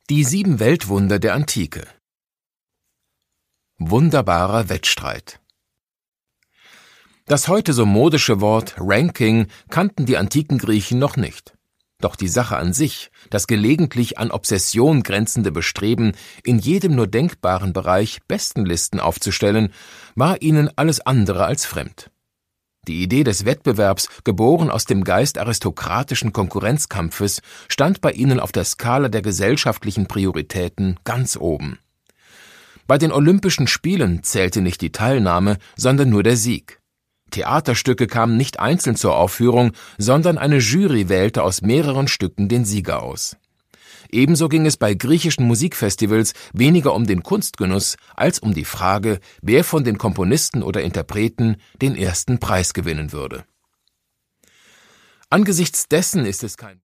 Die 7 Weltwunder der Antike. Wunderbarer Wettstreit. Das heute so modische Wort Ranking kannten die antiken Griechen noch nicht. Doch die Sache an sich, das gelegentlich an Obsession grenzende Bestreben, in jedem nur denkbaren Bereich Bestenlisten aufzustellen, war ihnen alles andere als fremd. Die Idee des Wettbewerbs, geboren aus dem Geist aristokratischen Konkurrenzkampfes, stand bei ihnen auf der Skala der gesellschaftlichen Prioritäten ganz oben. Bei den Olympischen Spielen zählte nicht die Teilnahme, sondern nur der Sieg. Theaterstücke kamen nicht einzeln zur Aufführung, sondern eine Jury wählte aus mehreren Stücken den Sieger aus. Ebenso ging es bei griechischen Musikfestivals weniger um den Kunstgenuss als um die Frage, wer von den Komponisten oder Interpreten den ersten Preis gewinnen würde. Angesichts dessen ist es kein